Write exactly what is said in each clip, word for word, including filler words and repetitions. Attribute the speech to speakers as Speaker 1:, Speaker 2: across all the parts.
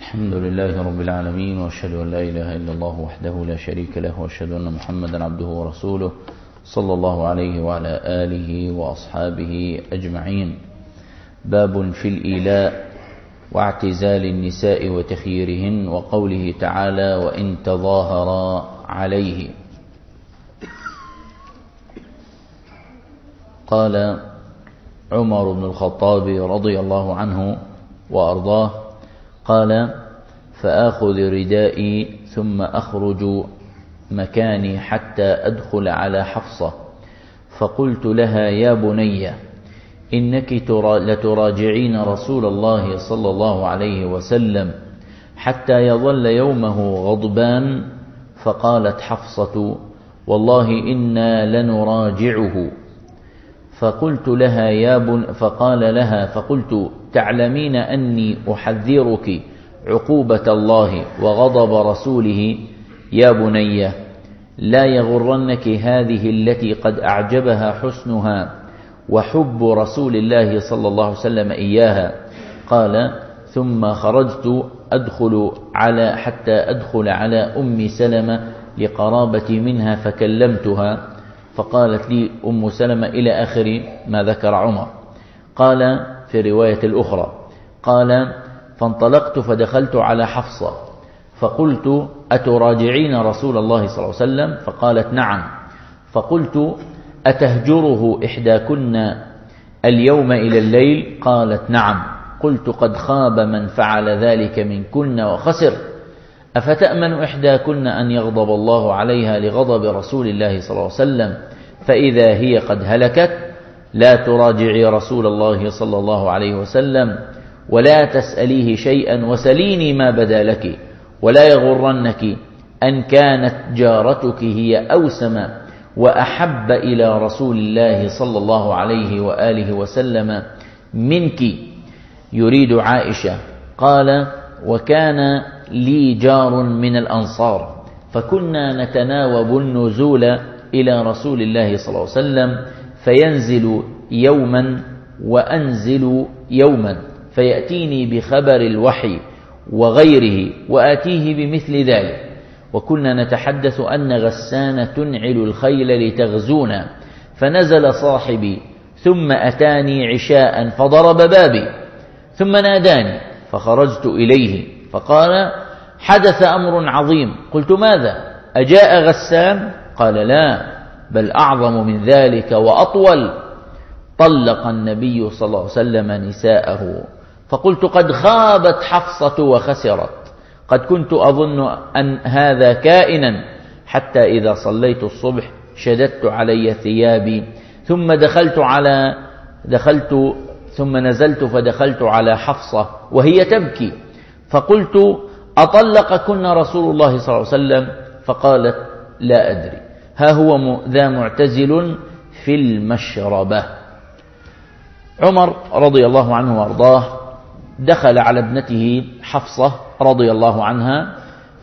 Speaker 1: الحمد لله رب العالمين، وأشهد أن لا إله إلا الله وحده لا شريك له، وأشهد أن محمدا عبده ورسوله صلى الله عليه وعلى آله وأصحابه أجمعين. باب في الإيلاء واعتزال النساء وتخييرهن، وقوله تعالى: وإن تظاهرا عليه. قال عمر بن الخطاب رضي الله عنه وأرضاه قال: فآخذ ردائي ثم أخرج مكاني حتى أدخل على حفصة، فقلت لها: يا بني، إنك لتراجعين رسول الله صلى الله عليه وسلم حتى يظل يومه غضبان. فقالت حفصة: والله إنا لنراجعه. فقلت لها يا بن فقال لها فقلت: تعلمين أني أحذرك عقوبة الله وغضب رسوله. يا بني، لا يغرنك هذه التي قد أعجبها حسنها وحب رسول الله صلى الله عليه وسلم إياها. قال: ثم خرجت أدخل على حتى أدخل على أم سلمة لقرابتي منها، فكلمتها، فقالت لي أم سلمة إلى آخر ما ذكر عمر. قال في رواية الأخرى: قال: فانطلقت فدخلت على حفصة فقلت: أتراجعين رسول الله صلى الله عليه وسلم؟ فقالت: نعم. فقلت: أتهجره إحداكن اليوم إلى الليل؟ قالت: نعم. قلت: قد خاب من فعل ذلك منكن وخسر. أفتأمن إحداكن أن يغضب الله عليها لغضب رسول الله صلى الله عليه وسلم فإذا هي قد هلكت؟ لا تراجعي رسول الله صلى الله عليه وسلم ولا تسأليه شيئا، وسليني ما بدا لك، ولا يغرنك أن كانت جارتك هي أوسم وأحب إلى رسول الله صلى الله عليه وآله وسلم منك. يريد عائشة. قال: وكان لي جار من الأنصار، فكنا نتناوب النزول إلى رسول الله صلى الله عليه وسلم، فينزل يوما وأنزل يوما، فيأتيني بخبر الوحي وغيره وآتيه بمثل ذلك. وكنا نتحدث أن غسان تنعل الخيل لتغزونا، فنزل صاحبي ثم أتاني عشاء فضرب بابي ثم ناداني، فخرجت إليه فقال: حدث أمر عظيم. قلت: ماذا؟ أجاء غسان؟ قال: لا، بل أعظم من ذلك وأطول. طلق النبي صلى الله عليه وسلم نساءه. فقلت: قد خابت حفصة وخسرت. قد كنت أظن أن هذا كائنا، حتى إذا صليت الصبح شددت علي ثيابي، ثم دخلت على دخلت ثم نزلت فدخلت على حفصة وهي تبكي، فقلت: أطلقكن رسول الله صلى الله عليه وسلم؟ فقالت: لا أدري، ها هو ذا معتزل في المشربة. عمر رضي الله عنه وارضاه دخل على ابنته حفصة رضي الله عنها،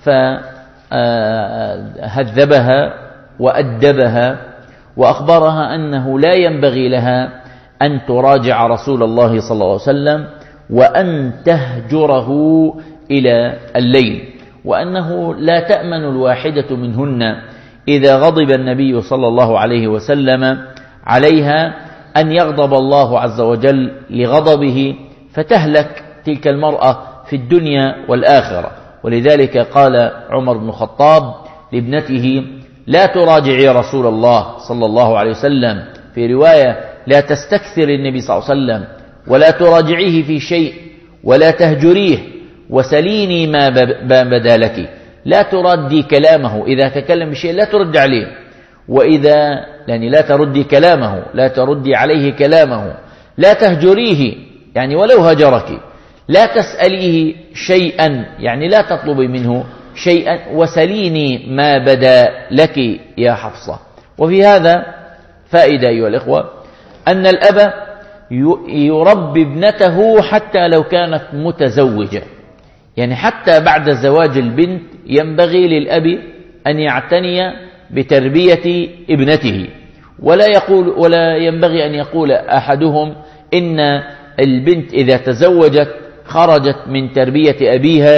Speaker 1: فهذبها وأدبها وأخبرها أنه لا ينبغي لها أن تراجع رسول الله صلى الله عليه وسلم وأن تهجره إلى الليل، وأنه لا تأمن الواحدة منهن إذا غضب النبي صلى الله عليه وسلم عليها أن يغضب الله عز وجل لغضبه فتهلك تلك المرأة في الدنيا والآخرة. ولذلك قال عمر بن الخطاب لابنته: لا تراجعي رسول الله صلى الله عليه وسلم. في رواية: لا تستكثر النبي صلى الله عليه وسلم ولا تراجعيه في شيء ولا تهجريه، وسليني ما بدا لك. لا تردي كلامه، إذا تكلم بشيء لا ترد عليه، وإذا يعني لا تردي كلامه، لا تردي عليه كلامه، لا تهجريه يعني ولو هجرك، لا تسأليه شيئا يعني لا تطلبي منه شيئا، وسليني ما بدا لك يا حفصة. وفي هذا فائدة أيها الإخوة، أن الأب يربي ابنته حتى لو كانت متزوجة، يعني حتى بعد زواج البنت ينبغي للأب أن يعتني بتربية ابنته، ولا يقول ولا ينبغي أن يقول أحدهم إن البنت إذا تزوجت خرجت من تربية أبيها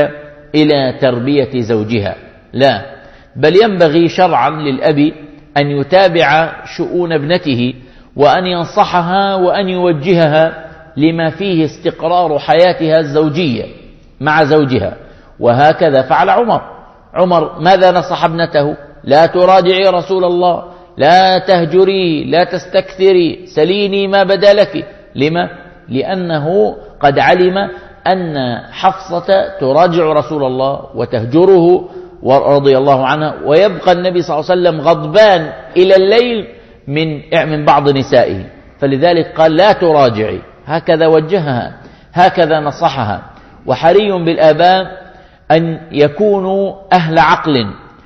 Speaker 1: إلى تربية زوجها، لا، بل ينبغي شرعا للأب أن يتابع شؤون ابنته وأن ينصحها وأن يوجهها لما فيه استقرار حياتها الزوجية مع زوجها. وهكذا فعل عمر. عمر ماذا نصح ابنته؟ لا تراجعي رسول الله، لا تهجري، لا تستكثري، سليني ما بدا لك. لما؟ لأنه قد علم أن حفصة تراجع رسول الله وتهجره رضي الله عنها، ويبقى النبي صلى الله عليه وسلم غضبان إلى الليل من من بعض نسائه، فلذلك قال لا تراجعي. هكذا وجهها، هكذا نصحها. وحري بالآباء أن يكونوا أهل عقل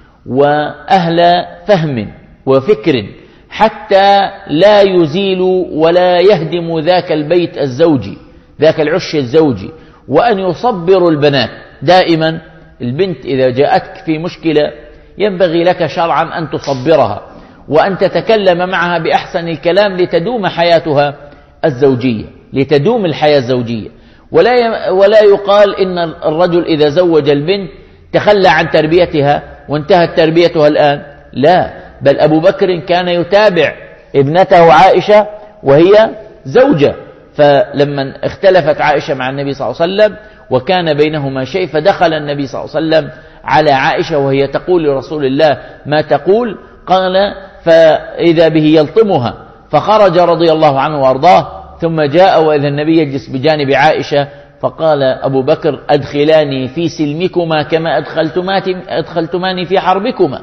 Speaker 1: وأهل فهم وفكر، حتى لا يزيلوا ولا يهدموا ذاك البيت الزوجي، ذاك العش الزوجي، وأن يصبروا البنات. دائما البنت إذا جاءتك في مشكلة ينبغي لك شرعا أن تصبرها وأن تتكلم معها بأحسن الكلام لتدوم حياتها الزوجية، لتدوم الحياة الزوجية. ولا ولا يقال إن الرجل إذا زوج البنت تخلى عن تربيتها وانتهت تربيتها الآن، لا، بل أبو بكر كان يتابع ابنته عائشة وهي زوجة، فلما اختلفت عائشة مع النبي صلى الله عليه وسلم وكان بينهما شيء، فدخل النبي صلى الله عليه وسلم على عائشة وهي تقول لرسول الله ما تقول، قال فإذا به يلطمها، فخرج رضي الله عنه وأرضاه، ثم جاء وإذا النبي يجلس بجانب عائشة، فقال أبو بكر أدخلاني في سلمكما كما أدخلتماني في حربكما.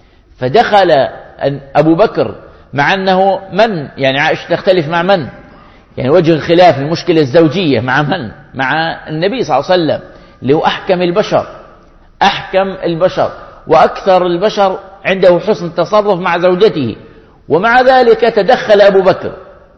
Speaker 1: فدخل أبو بكر مع أنه من يعني عائشة تختلف مع من، يعني وجه الخلاف المشكلة الزوجية مع من؟ مع النبي صلى الله عليه وسلم اللي هو أحكم البشر، أحكم البشر وأكثر البشر عنده حسن تصرف مع زوجته، ومع ذلك تدخل أبو بكر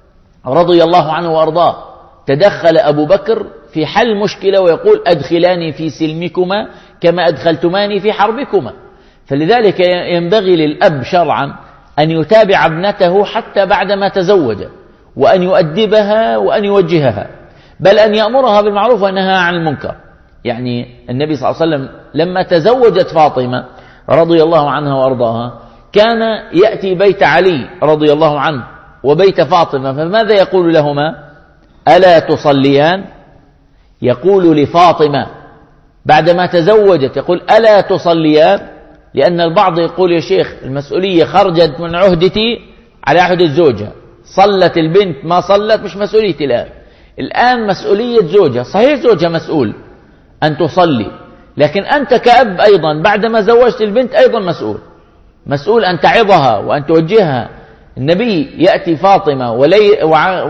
Speaker 1: رضي الله عنه وأرضاه، تدخل أبو بكر في حل مشكلة ويقول أدخلاني في سلمكما كما أدخلتماني في حربكما. فلذلك ينبغي للأب شرعا أن يتابع ابنته حتى بعدما تزوج، وأن يؤدبها وأن يوجهها، بل أن يأمرها بالمعروف وينهى عن المنكر. يعني النبي صلى الله عليه وسلم لما تزوجت فاطمة رضي الله عنها وأرضاها كان يأتي بيت علي رضي الله عنه وبيت فاطمة، فماذا يقول لهما؟ ألا تصليان؟ يقول لفاطمة بعدما تزوجت يقول ألا تصليان؟ لأن البعض يقول يا شيخ المسؤولية خرجت من عهدتي على عهدة زوجها، صلت البنت ما صلت مش مسؤوليتي الآن، الآن مسؤولية زوجها. صحيح زوجها مسؤول أن تصلي، لكن أنت كأب أيضا بعدما زوجت البنت أيضا مسؤول، مسؤول أن تعظها وأن توجهها. النبي يأتي فاطمة ولي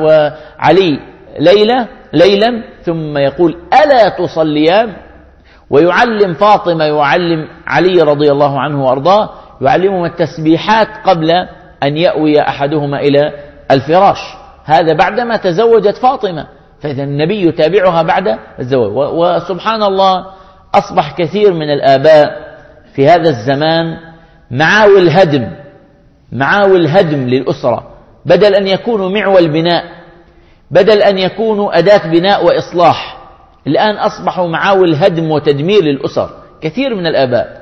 Speaker 1: وعلي ليلة ليلا ثم يقول ألا تصليان؟ ويعلم فاطمة يعلم علي رضي الله عنه وأرضاه، يعلمهم التسبيحات قبل أن يأوي أحدهما إلى الفراش، هذا بعدما تزوجت فاطمة. فإذا النبي يتابعها بعد الزواج. وسبحان الله أصبح كثير من الآباء في هذا الزمان معاول الهدم، معاول الهدم للأسرة، بدل أن يكونوا معول بناء، بدل أن يكونوا أداة بناء وإصلاح، الآن أصبحوا معاول هدم وتدمير للأسر كثير من الآباء.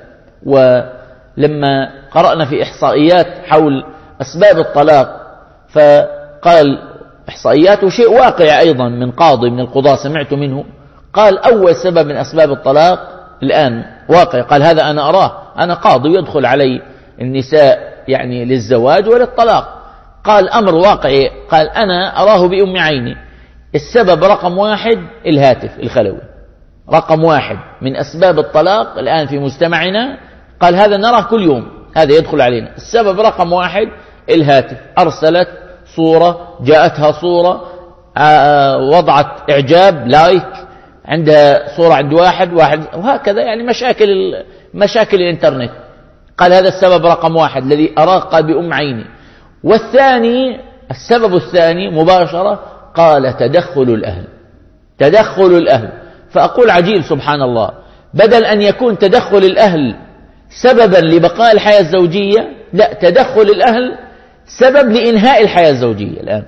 Speaker 1: ولما قرأنا في إحصائيات حول أسباب الطلاق، فقال إحصائيات شيء واقع أيضا من قاضي من القضاة سمعت منه، قال أول سبب من أسباب الطلاق الآن واقع، قال هذا أنا أراه، أنا قاضي يدخل علي النساء يعني للزواج وللطلاق، قال أمر واقعي، قال أنا أراه بأم عيني. السبب رقم واحد الهاتف الخلوي، رقم واحد من أسباب الطلاق الآن في مجتمعنا، قال هذا نراه كل يوم، هذا يدخل علينا. السبب رقم واحد الهاتف، أرسلت صورة، جاءتها صورة، وضعت إعجاب لايك، عندها صورة عند واحد واحد وهكذا، يعني مشاكل مشاكل الإنترنت. قال هذا السبب رقم واحد الذي أراه، قال بأم عيني. والثاني السبب الثاني مباشرة قال تدخل الأهل، تدخل الأهل. فأقول عجيب سبحان الله، بدل أن يكون تدخل الأهل سببا لبقاء الحياة الزوجية، لا، تدخل الأهل سبب لإنهاء الحياة الزوجية. الآن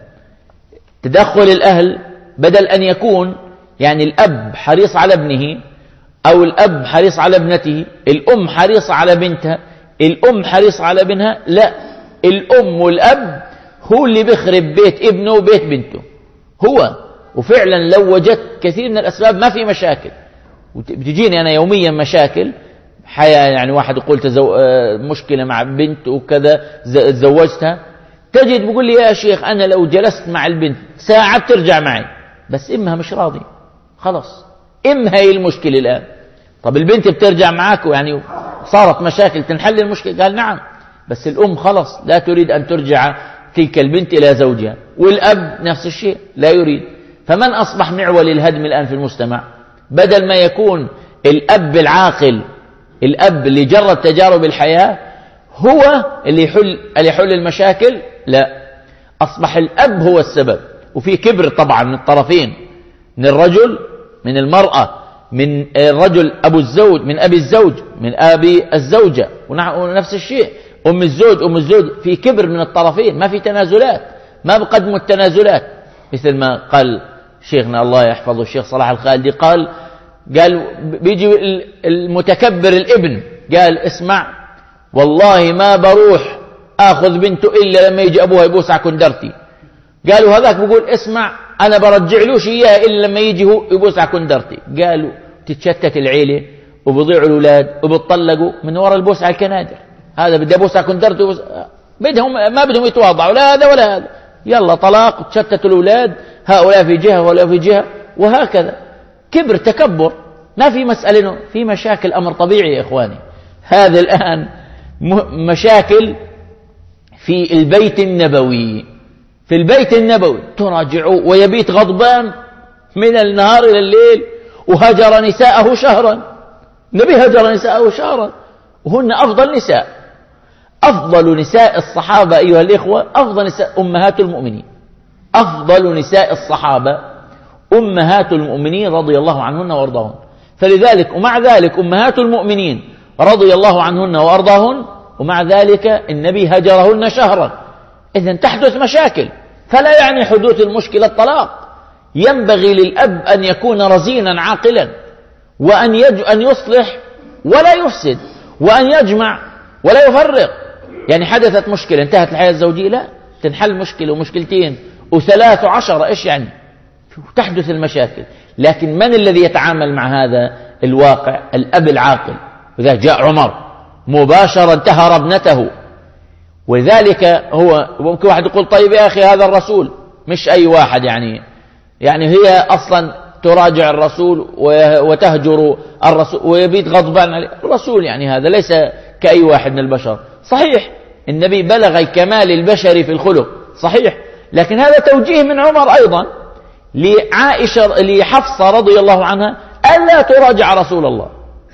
Speaker 1: تدخل الأهل بدل أن يكون يعني الأب حريص على ابنه أو الأب حريص على ابنته، الأم حريصة على بنتها، الأم حريصة على ابنها، لا، الأم والأب هو اللي بيخرب بيت ابنه وبيت بنته هو. وفعلا لو وجدت كثير من الأسباب ما في مشاكل، بتجيني أنا يوميا مشاكل حياة، يعني واحد يقول تزو... مشكلة مع بنت وكذا تزوجتها، تجد بيقول لي يا شيخ أنا لو جلست مع البنت ساعة بترجع معي، بس إمها مش راضي، خلاص إمها هي المشكلة الآن. طب البنت بترجع معاك يعني صارت مشاكل تنحل المشكلة؟ قال نعم، بس الأم خلاص لا تريد أن ترجع تلك البنت إلى زوجها، والأب نفس الشيء لا يريد. فمن أصبح معول الهدم الآن في المجتمع؟ بدل ما يكون الأب العاقل، الأب اللي جرب تجارب الحياة هو اللي يحل, اللي يحل المشاكل، لا، أصبح الأب هو السبب. وفي كبر طبعا من الطرفين، من الرجل، من المرأة، من الرجل أبو الزوج، من أبي الزوج، من أبي الزوجة، ونفس الشيء أم الزوج، أم الزوج، في كبر من الطرفين، ما في تنازلات، ما بقدموا التنازلات. مثل ما قال شيخنا الله يحفظه الشيخ صلاح الخالدي، قال قال بيجي المتكبر الابن، قال اسمع والله ما بروح آخذ بنته إلا لما يجي أبوها يبوس على كندرتي. قالوا هذاك بيقول اسمع أنا برجع لوش إياها إلا لما يجي هو يبوس على كندرتي. قالوا تتشتت العيلة وبضيعوا الأولاد وبتطلقوا من وراء البوس على الكنادر. هذا بدي أبوس على كندرتي وبوس... بدهم ما بدهم يتواضعوا، لا هذا ولا هذا، يلا طلاق وتشتتوا الأولاد، هؤلاء في جهة ولا في جهة، وهكذا. كبر، تكبر، ما في مسألة، في مشاكل، أمر طبيعي يا إخواني. هذا الآن مشاكل في البيت النبوي، في البيت النبوي تراجعوا ويبيت غضبان من النهار إلى الليل، وهجر نساءه شهرا. النبي هجر نساءه شهرا وهن أفضل نساء، أفضل نساء الصحابة أيها الإخوة، أفضل نساء أمهات المؤمنين، أفضل نساء الصحابة أمهات المؤمنين رضي الله عنهن وأرضاهن. فلذلك ومع ذلك أمهات المؤمنين رضي الله عنهن وأرضاهن، ومع ذلك النبي هجرهن شهرا. إذن تحدث مشاكل، فلا يعني حدوث المشكلة الطلاق. ينبغي للأب أن يكون رزينا عاقلا، وأن يج... أن يصلح ولا يفسد، وأن يجمع ولا يفرق. يعني حدثت مشكلة انتهت الحياة الزوجية، لا، تنحل مشكلة ومشكلتين وثلاث وعشرة، إيش يعني تحدث المشاكل. لكن من الذي يتعامل مع هذا الواقع؟ الأب العاقل. وإذا جاء عمر مباشرة انتهر ابنته، ولذلك هو ممكن واحد يقول طيب يا أخي هذا الرسول، مش أي واحد، يعني يعني هي أصلا تراجع الرسول وتهجر الرسول ويبيت غضبان عليه الرسول، يعني هذا ليس كأي واحد من البشر. صحيح النبي بلغ كمال البشر في الخلق، صحيح، لكن هذا توجيه من عمر أيضا لعائشة لحفصة رضي الله عنها ألا تراجع رسول الله،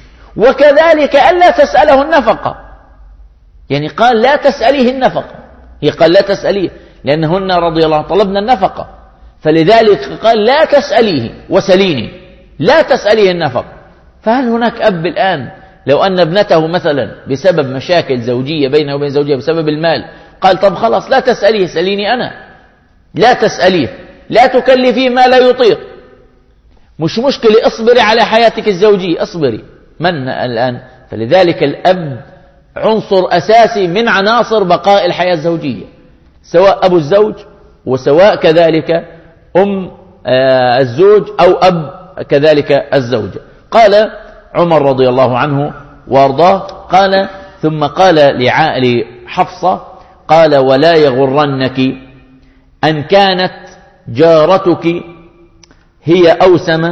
Speaker 1: وكذلك ألا تسأله النفقة. يعني قال لا تسأليه النفقة، هي قال لا تسأليه لأنهن رضي الله عنه طلبنا النفقة، فلذلك قال لا تسأليه وسليني، لا تسأليه النفقة. فهل هناك أب الآن لو أن ابنته مثلا بسبب مشاكل زوجية بينه وبين زوجها بسبب المال قال طب خلاص لا تسأليه سليني أنا، لا تسأليه، لا تكلفيه ما لا يطيق، مش مشكلة، اصبري على حياتك الزوجية، اصبري. من الآن؟ فلذلك الأب عنصر أساسي من عناصر بقاء الحياة الزوجية، سواء أبو الزوج وسواء كذلك أم الزوج أو أب كذلك الزوجة. قال عمر رضي الله عنه وارضاه، قال ثم قال لعائل حفصة قال ولا يغرنك أن كانت جارتك هي أوسم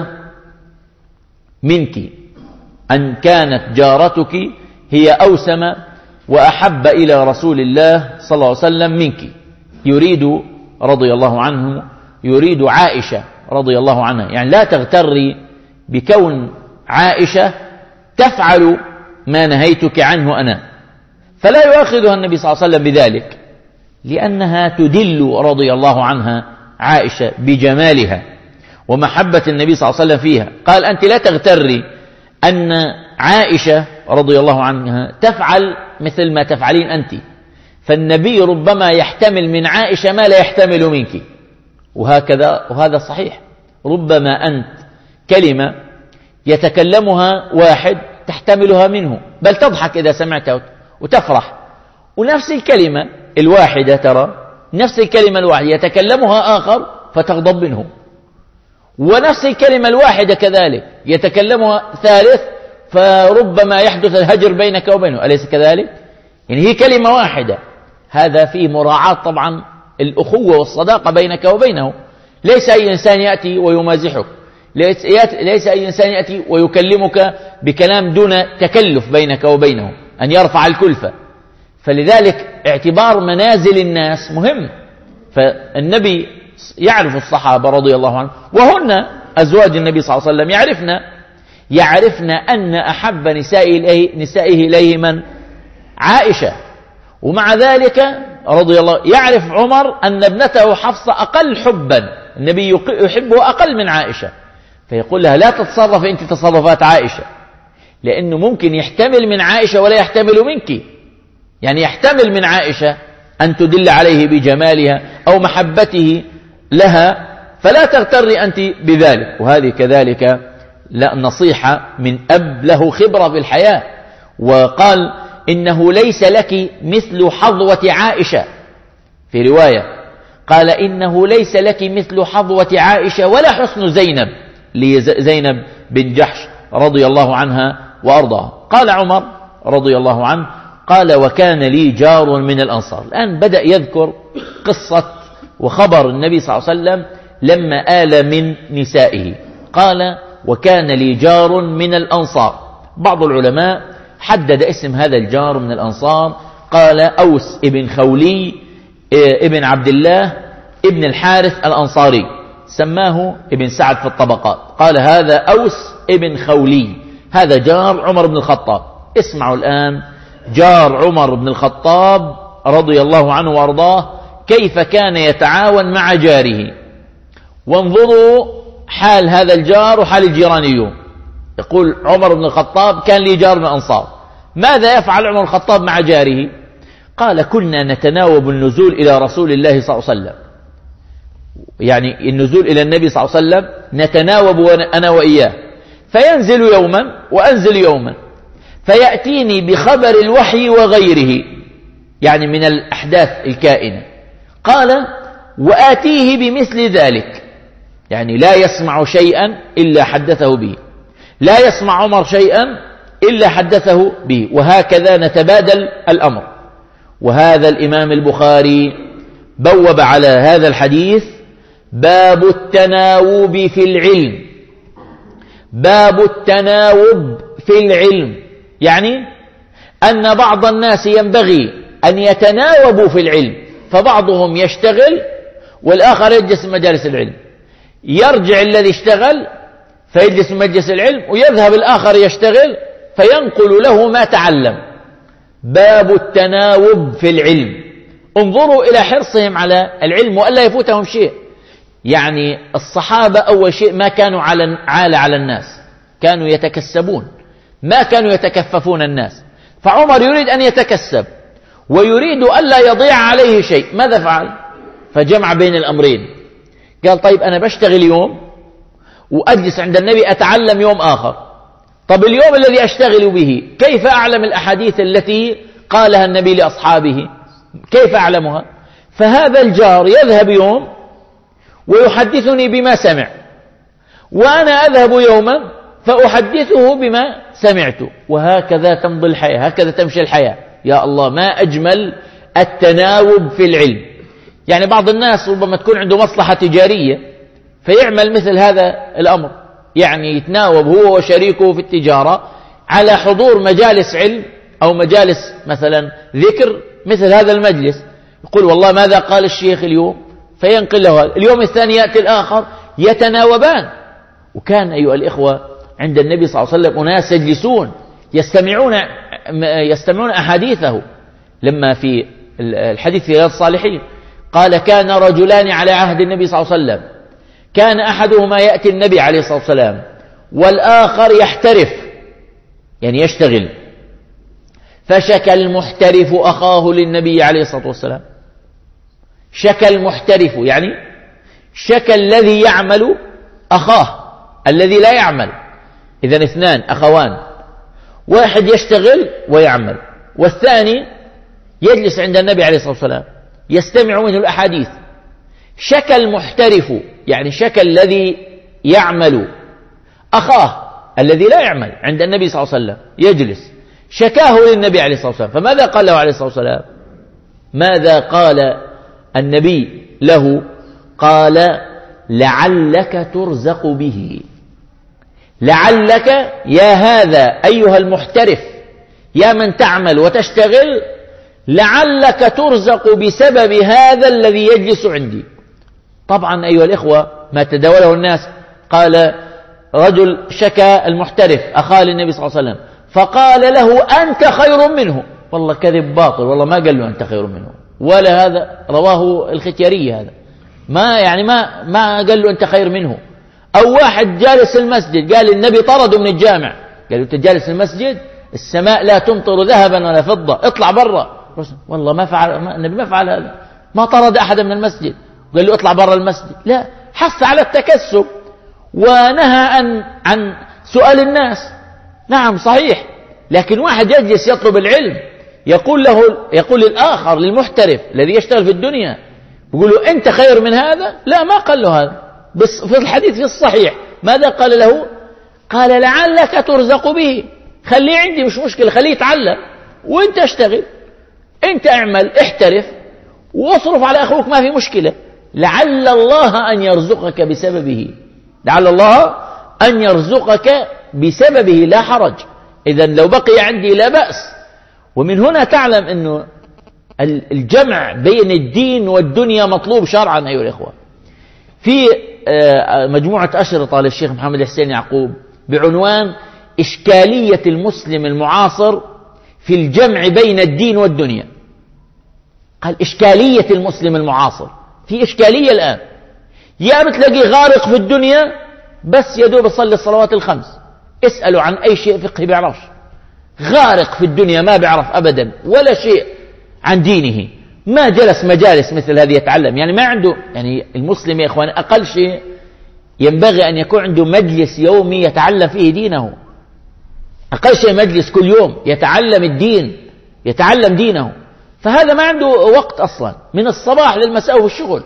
Speaker 1: منك، أن كانت جارتك هي أوسم وأحب إلى رسول الله صلى الله عليه وسلم منك. يريد رضي الله عنه يريد عائشة رضي الله عنها، يعني لا تغتري بكون عائشة تفعل ما نهيتك عنه أنا، فلا يؤاخذها النبي صلى الله عليه وسلم بذلك، لأنها تدل رضي الله عنها عائشة بجمالها ومحبة النبي صلى الله عليه وسلم فيها. قال أنت لا تغتري أن عائشة رضي الله عنها تفعل مثل ما تفعلين أنت، فالنبي ربما يحتمل من عائشة ما لا يحتمل منك، وهكذا، وهذا صحيح. ربما أنت كلمة يتكلمها واحد تحتملها منه، بل تضحك إذا سمعتها وتفرح. ونفس الكلمة الواحدة ترى نفس الكلمة الواحدة يتكلمها آخر فتغضب منه، ونفس الكلمة الواحدة كذلك يتكلمها ثالث فربما يحدث الهجر بينك وبينه، أليس كذلك؟ يعني هي كلمة واحدة. هذا فيه مراعاة طبعا الأخوة والصداقة بينك وبينه. ليس أي إنسان يأتي ويمازحك، ليس أي إنسان يأتي ويكلمك بكلام دون تكلف بينك وبينه، أن يرفع الكلفة. فلذلك اعتبار منازل الناس مهم. فالنبي يعرف الصحابة رضي الله عنهم، وهن أزواج النبي صلى الله عليه وسلم، يعرفنا يعرفنا أن أحب نسائه إليه, نسائه إليه من؟ عائشة. ومع ذلك رضي الله يعرف عمر أن ابنته حفصة أقل حبا، النبي يحبه أقل من عائشة، فيقول لها لا تتصرف أنت تصرفات عائشة، لأنه ممكن يحتمل من عائشة ولا يحتمل منك. يعني يحتمل من عائشة أن تدل عليه بجمالها أو محبته لها، فلا تغتري أنت بذلك. وهذه كذلك لا نصيحة من أب له خبرة في الحياة. وقال إنه ليس لك مثل حظوة عائشة، في رواية قال إنه ليس لك مثل حظوة عائشة ولا حسن زينب، لزينب بن جحش رضي الله عنها وأرضاها. قال عمر رضي الله عنه قال وكان لي جار من الأنصار. الآن بدأ يذكر قصة وخبر النبي صلى الله عليه وسلم لما آل من نسائه. قال وكان لي جار من الأنصار. بعض العلماء حدد اسم هذا الجار من الأنصار، قال أوس ابن خولي ابن عبد الله ابن الحارث الأنصاري، سماه ابن سعد في الطبقات، قال هذا أوس ابن خولي، هذا جار عمر بن الخطاب. اسمعوا الآن جار عمر بن الخطاب رضي الله عنه وارضاه كيف كان يتعاون مع جاره. وانظروا حال هذا الجار وحال الجيران اليوم. يقول عمر بن الخطاب كان لي جار من الأنصار، ماذا يفعل عمر بن الخطاب مع جاره؟ قال كنا نتناوب النزول إلى رسول الله صلى الله عليه وسلم، يعني النزول إلى النبي صلى الله عليه وسلم نتناوب أنا وإياه، فينزل يوما وأنزل يوما، فيأتيني بخبر الوحي وغيره، يعني من الأحداث الكائنة. قال وآتيه بمثل ذلك، يعني لا يسمع شيئا إلا حدثه به، لا يسمع عمر شيئا إلا حدثه به، وهكذا نتبادل الأمر. وهذا الإمام البخاري بوب على هذا الحديث باب التناوب في العلم. باب التناوب في العلم يعني أن بعض الناس ينبغي أن يتناوبوا في العلم، فبعضهم يشتغل والآخر يجلس في مجالس العلم، يرجع الذي اشتغل فيجلس في مجلس العلم، ويذهب الآخر يشتغل فينقل له ما تعلم. باب التناوب في العلم. انظروا إلى حرصهم على العلم وألا يفوتهم شيء. يعني الصحابة أول شيء ما كانوا على عالة على الناس، كانوا يتكسبون، ما كانوا يتكففون الناس. فعمر يريد أن يتكسب ويريد ألا يضيع عليه شيء، ماذا فعل؟ فجمع بين الأمرين، قال طيب أنا بشتغل يوم وأجلس عند النبي أتعلم يوم آخر. طب اليوم الذي أشتغل به كيف أعلم الأحاديث التي قالها النبي لأصحابه؟ كيف أعلمها؟ فهذا الجار يذهب يوم ويحدثني بما سمع، وأنا أذهب يوما فأحدثه بما سمعت، وهكذا تمضي الحياة، هكذا تمشي الحياة. يا الله ما أجمل التناوب في العلم. يعني بعض الناس ربما تكون عنده مصلحة تجارية فيعمل مثل هذا الأمر، يعني يتناوب هو وشريكه في التجارة على حضور مجالس علم أو مجالس مثلا ذكر مثل هذا المجلس، يقول والله ماذا قال الشيخ اليوم، فينقل له هذا. اليوم الثاني يأتي الآخر، يتناوبان. وكان أيها الإخوة عند النبي صلى الله عليه وسلم أناس يجلسون يستمعون يستمعون أحاديثه. لما في الحديث في رياض الصالحين قال كان رجلان على عهد النبي صلى الله عليه وسلم، كان أحدهما يأتي النبي عليه الصلاة والسلام والآخر يحترف يعني يشتغل، فشكى المحترف أخاه للنبي عليه الصلاة والسلام. شكى المحترف يعني شكى الذي يعمل أخاه الذي لا يعمل، إذن اثنان أخوان، واحد يشتغل ويعمل، والثاني يجلس عند النبي عليه الصلاة والسلام يستمع منه الأحاديث. شكى المحترف، يعني شكى الذي يعمل أخاه الذي لا يعمل عند النبي صلى الله عليه وسلم يجلس، شكاه للنبي عليه الصلاة والسلام، فماذا قال له عليه الصلاة والسلام؟ ماذا قال النبي له؟ قال لعلك ترزق به. لعلك يا هذا أيها المحترف، يا من تعمل وتشتغل، لعلك ترزق بسبب هذا الذي يجلس عندي. طبعا أيها الإخوة ما تداوله الناس، قال رجل شكى المحترف أخاه للنبي صلى الله عليه وسلم فقال له أنت خير منه. والله كذب باطل، والله ما قال له أنت خير منه، ولا هذا رواه الختياري، هذا ما يعني ما ما قال له أنت خير منه. أو واحد جالس المسجد قال النبي طرده من الجامع، قال له أنت جالس المسجد السماء لا تمطر ذهبا ولا فضة، اطلع برا. والله ما فعل ما النبي ما فعل هذا، ما طرد أحد من المسجد قال له اطلع برا المسجد، لا، حث على التكسب ونهى عن عن سؤال الناس. نعم صحيح، لكن واحد يجلس يطلب العلم يقول له يقول للآخر للمحترف الذي يشتغل في الدنيا يقول له أنت خير من هذا؟ لا، ما قال له هذا، بس في الحديث في الصحيح ماذا قال له؟ قال لعلك ترزق به، خليه عندي مش مشكلة، خليه يتعلم وانت اشتغل، انت اعمل احترف واصرف على أخوك، ما في مشكلة، لعل الله أن يرزقك بسببه، لعل الله أن يرزقك بسببه، لا حرج. إذن لو بقي عندي لا بأس. ومن هنا تعلم أنه الجمع بين الدين والدنيا مطلوب شرعا أيها الإخوة. في مجموعة أشرطة للشيخ محمد حسين يعقوب بعنوان إشكالية المسلم المعاصر في الجمع بين الدين والدنيا. قال إشكالية المسلم المعاصر، في إشكالية الآن، يا بتلاقيه غارق في الدنيا بس يدوب يصلي الصلوات الخمس، اسألوا عن أي شيء فقهي بيعرفش، غارق في الدنيا ما بيعرف أبدا ولا شيء عن دينه، ما جلس مجالس مثل هذه يتعلم، يعني ما عنده. يعني المسلم يا إخوان أقل شيء ينبغي أن يكون عنده مجلس يومي يتعلم فيه دينه، أقل شيء مجلس كل يوم يتعلم الدين، يتعلم دينه. فهذا ما عنده وقت أصلا، من الصباح للمساء والشغل،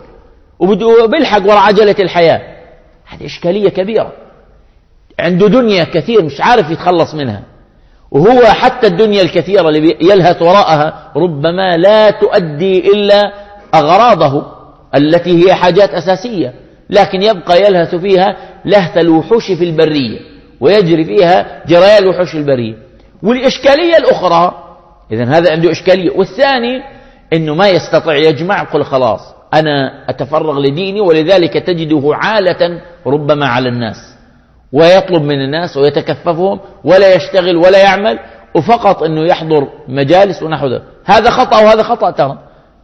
Speaker 1: وبيلحق وراء عجلة الحياة. هذه إشكالية كبيرة، عنده دنيا كثير مش عارف يتخلص منها، وهو حتى الدنيا الكثيرة اللي يلهث وراءها ربما لا تؤدي إلا أغراضه التي هي حاجات أساسية، لكن يبقى يلهث فيها لهث الوحوش في البرية، ويجري فيها جريان الوحوش في البرية. والإشكالية الأخرى، إذن هذا عنده إشكالية. والثاني إنه ما يستطيع يجمع، قل خلاص أنا أتفرغ لديني، ولذلك تجده عالة ربما على الناس، ويطلب من الناس ويتكففهم ولا يشتغل ولا يعمل، وفقط أنه يحضر مجالس ونحو ذلك. هذا خطأ وهذا خطأ ترى.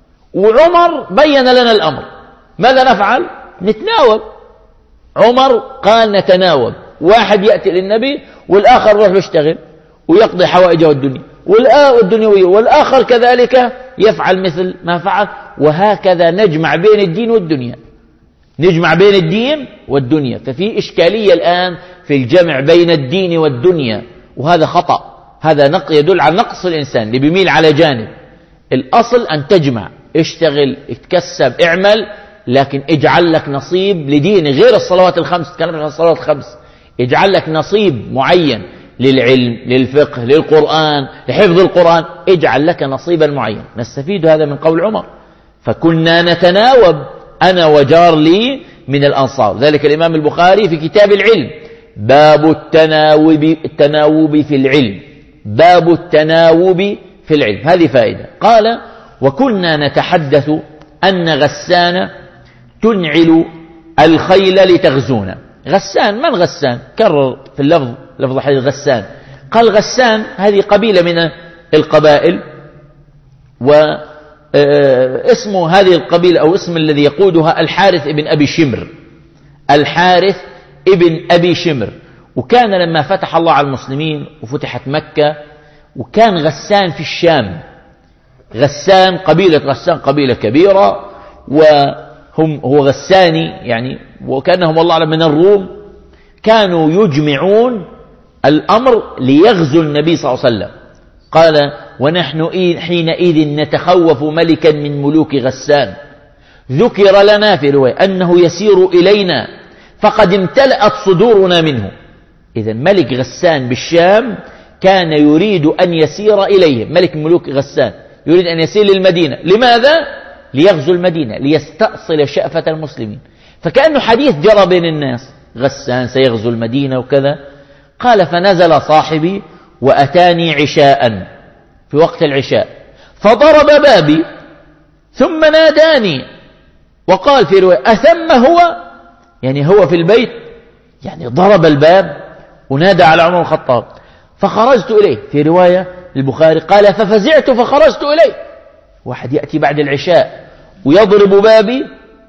Speaker 1: وعمر بين لنا الأمر، ماذا نفعل؟ نتناوب. عمر قال نتناوب، واحد يأتي للنبي والآخر يروح يشتغل ويقضي حوائجه الدنيا والدنيوية، والآخر كذلك يفعل مثل ما فعل، وهكذا نجمع بين الدين والدنيا، نجمع بين الدين والدنيا. ففي إشكالية الآن في الجمع بين الدين والدنيا، وهذا خطأ، هذا نق يدل على نقص الإنسان اللي بيميل على جانب. الأصل أن تجمع، اشتغل، اتكسب، اعمل، لكن اجعل لك نصيب لدين غير الصلوات الخمس. تكلمت عن الصلوات الخمس، اجعل لك نصيب معين للعلم، للفقه، للقرآن، لحفظ القرآن، اجعل لك نصيبا معين. نستفيد هذا من قول عمر، فكنا نتناوب أنا وجار لي من الأنصار. ذلك الإمام البخاري في كتاب العلم باب التناوب, التناوب في العلم، باب التناوب في العلم. هذه فائدة. قال وكنا نتحدث أن غسان تنعل الخيل لتغزونا. غسان، من غسان؟ كرر في اللفظ لفظ حديث غسان. قال غسان هذه قبيلة من القبائل، واسم هذه القبيلة أو اسم الذي يقودها الحارث ابن أبي شمر، الحارث ابن أبي شمر. وكان لما فتح الله على المسلمين وفتحت مكة، وكان غسان في الشام. غسان قبيلة غسان قبيلة كبيرة، وهم هو غساني يعني، وكأنهم والله أعلم من الروم. كانوا يجمعون الأمر ليغزو النبي صلى الله عليه وسلم. قال ونحن حينئذ نتخوف ملكا من ملوك غسان، ذكر لنا في رواية أنه يسير إلينا فقد امتلأت صدورنا منه. إذن ملك غسان بالشام كان يريد أن يسير إليه، ملك ملوك غسان يريد أن يسير للمدينة. لماذا؟ ليغزو المدينة، ليستأصل شأفة المسلمين. فكأنه حديث جرى بين الناس، غسان سيغزو المدينة وكذا. قال فنزل صاحبي وأتاني عشاء في وقت العشاء فضرب بابي ثم ناداني وقال في رواية أثم هو، يعني هو في البيت، يعني ضرب الباب ونادى على عمر الخطاب. فخرجت إليه في رواية البخاري قال ففزعت فخرجت إليه. واحد يأتي بعد العشاء ويضرب بابي،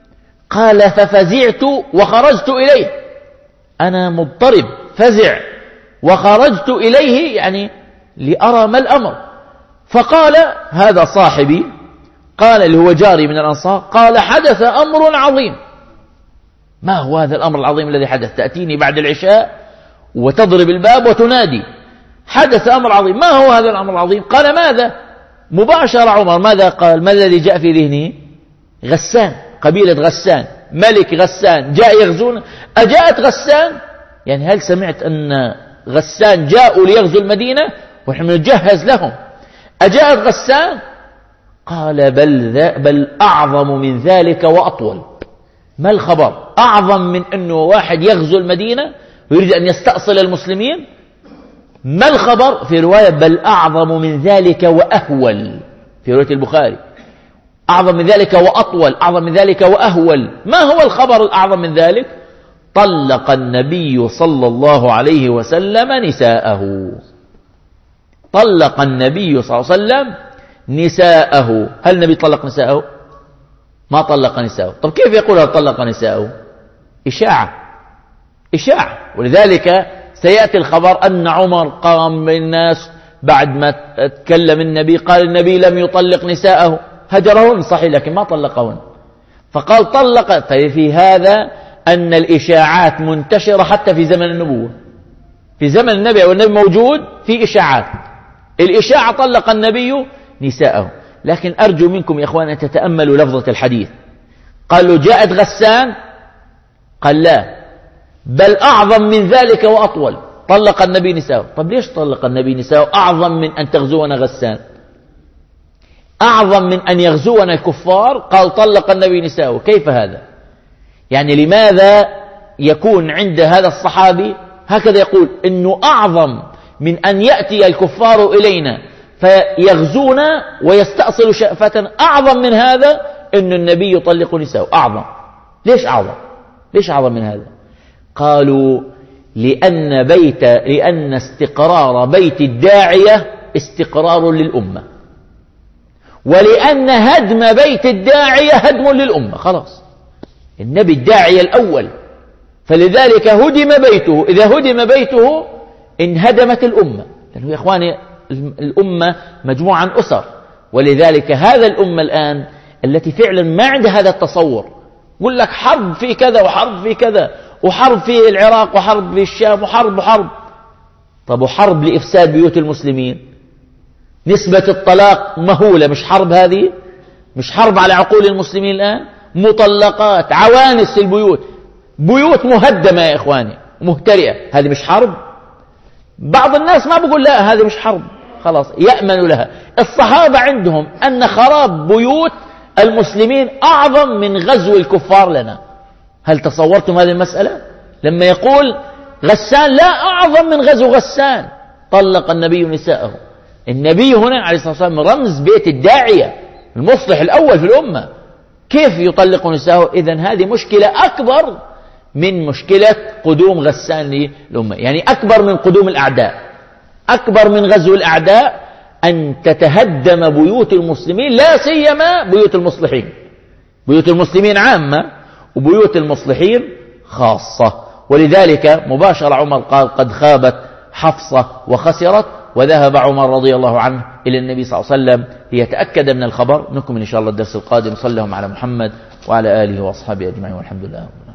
Speaker 1: قال ففزعت وخرجت إليه، أنا مضطرب فزع وخرجت إليه يعني لأرى ما الأمر. فقال هذا صاحبي، قال اللي هو جاري من الأنصار، قال حدث أمر عظيم. ما هو هذا الأمر العظيم الذي حدث؟ تأتيني بعد العشاء وتضرب الباب وتنادي، حدث أمر عظيم. ما هو هذا الأمر العظيم؟ قال ماذا؟ مباشر عمر ماذا قال؟ ما الذي جاء في ذهنه؟ غسان، قبيلة غسان، ملك غسان جاء يغزون. أجاءت غسان؟ يعني هل سمعت أن غسان جاءوا ليغزوا المدينة ونحن نجهز لهم؟ أجاءت غسان؟ قال بل, ذا بل أعظم من ذلك وأطول. ما الخبر؟ أعظم من أنه واحد يغزو المدينة ويريد أن يستأصل المسلمين. ما الخبر؟ في رواية بل أعظم من ذلك وأهول، في رواية البخاري أعظم من ذلك وأطول، أعظم من ذلك وأهول. ما هو الخبر الأعظم من ذلك؟ طلق النبي صلى الله عليه وسلم نساءه. طلق النبي صلى الله عليه وسلم نساءه. هل النبي طلق نساءه؟ ما طلق نساءه. طب كيف يقول طلق نساءه؟ إشاعة، إشاعة. ولذلك سيأتي الخبر أن عمر قام بالناس بعد ما تكلم النبي، قال النبي لم يطلق نساءه، هجرهن صحيح لكن ما طلقهن. فقال طلق. ففي هذا أن الإشاعات منتشرة حتى في زمن النبوة. في زمن النبي والنبي موجود في إشاعات. الإشاعة طلق النبي نساءه. لكن أرجو منكم يا إخوان أن تتأملوا لفظة الحديث. قالوا جاءت غسان، قال لا بل أعظم من ذلك وأطول، طلق النبي نساءه. طب ليش طلق النبي نساءه؟ أعظم من أن تغزونا غسان، أعظم من أن يغزونا الكفار، قال طلق النبي نساءه. كيف هذا؟ يعني لماذا يكون عند هذا الصحابي هكذا يقول إنه أعظم من أن يأتي الكفار إلينا فيغزونا ويستأصل شأفتنا، أعظم من هذا إن النبي يطلق نساءه؟ أعظم. ليش أعظم؟ ليش أعظم من هذا؟ قالوا لأن بيت لأن استقرار بيت الداعية استقرار للأمة، ولأن هدم بيت الداعية هدم للأمة. خلاص النبي الداعية الأول، فلذلك هدم بيته. إذا هدم بيته انهدمت الأمة، لأنه يا إخواني الأمة مجموعة عن أسر. ولذلك هذا الأمة الآن التي فعلا ما عندها هذا التصور، يقول لك حرب في كذا وحرب في كذا وحرب في العراق وحرب في الشام وحرب وحرب. طب وحرب لإفساد بيوت المسلمين، نسبة الطلاق مهولة، مش حرب هذه؟ مش حرب على عقول المسلمين الآن؟ مطلقات، عوانس البيوت، بيوت مهدمة يا إخواني مهترئة، هذه مش حرب؟ بعض الناس ما بقول لا هذه مش حرب، خلاص يأمنوا لها. الصحابة عندهم أن خراب بيوت المسلمين أعظم من غزو الكفار لنا. هل تصورتم هذه المسألة؟ لما يقول غسان لا أعظم من غزو غسان، طلق النبي نساءه. النبي هنا عليه الصلاة والسلام رمز بيت الداعية المصلح الأول في الأمة، كيف يطلق نساءه؟ إذن هذه مشكلة أكبر من مشكلة قدوم غسان للأمة، يعني أكبر من قدوم الأعداء، أكبر من غزو الأعداء أن تتهدم بيوت المسلمين، لا سيما بيوت المصلحين. بيوت المسلمين عامة وبيوت المصلحين خاصة. ولذلك مباشر عمر قال قد خابت حفصة وخسرت، وذهب عمر رضي الله عنه إلى النبي صلى الله عليه وسلم ليتأكد من الخبر. نكمل إن شاء الله الدرس القادم. صلى الله على محمد وعلى آله وأصحابه أجمعين والحمد لله.